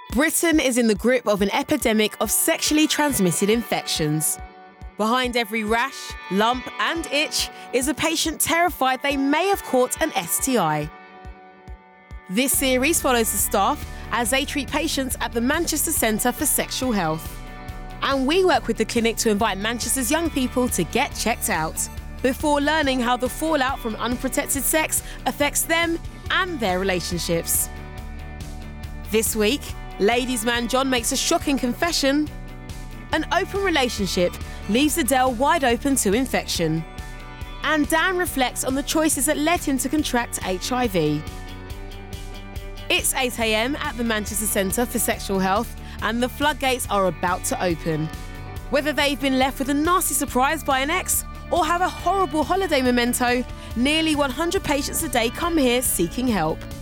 Britain is in the grip of an epidemic of sexually transmitted infections. Behind every rash, lump and itch is a patient terrified they may have caught an STI. This series follows the staff as they treat patients at the Manchester Centre for Sexual Health. And we work with the clinic to invite Manchester's young people to get checked out before learning how the fallout from unprotected sex affects them and their relationships. This week, ladies' man John makes a shocking confession. An open relationship leaves Adele wide open to infection. And Dan reflects on the choices that led him to contract HIV. It's 8 a.m. at the Manchester Centre for Sexual Health, and the floodgates are about to open. Whether they've been left with a nasty surprise by an ex or have a horrible holiday memento, nearly 100 patients a day come here seeking help.